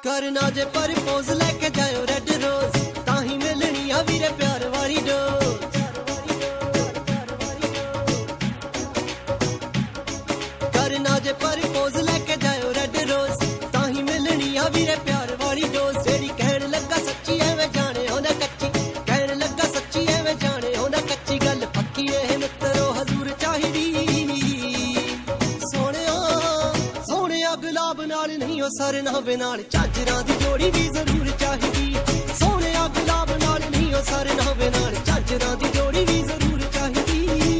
करना जे परपोज लेके जाओ रेड रोज ताही मिलनी आ वीरे प्यार वाली डोज। करना जे परपोज लेके जाओ रेड रोज ताही मिलनी आ वीरे प्यार वाली डोज। जेड़ी कहन लगा सच्ची एवें जाने होना कच्ची, कहन लगा सच्ची एवें जाने होना कच्ची। गल पक्की ए मित्रो हजूर चाहिदी सोहणिया गुलाब नाल नहीं ओ सरनावे नाल झांजरां दी जोड़ी भी जरूर चाहिदी। सोहणिया गुलाब नाल नहीं ओ सरनावे नाल झांजरां दी जोड़ी भी जरूर चाहिदी।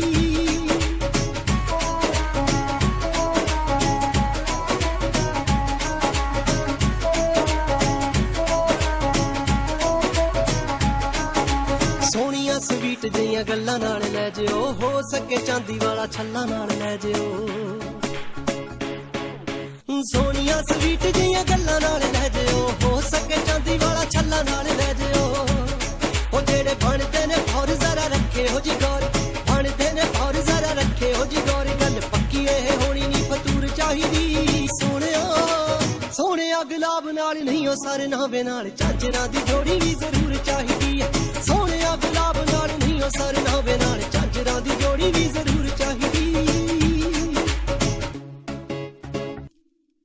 सोहणिया स्वीट जिहियां गल्लां नाल लै जिओ, हो सके चांदी वाला छल्ला नाल लै जिओ। सोहणिया स्वीट जिहियां गल्लां नाल लै जिओ, हो सके चांदी वाला छल्ला नाल लै जिओ। ओ जेड़े बनदे ने फौर जरा रखे हो जी गौर, बनदे ने फौर जरा रखे हो जी गौर। गल पक्की एह होनी नी फतूर चाहिदी। सोहणिया गुलाब नाल नहीं ओ सरनावे नाल झांजरां दी जोड़ी भी जरूर चाहिदी। सोहणिया गुलाब नाल नहीं ओ सरनावे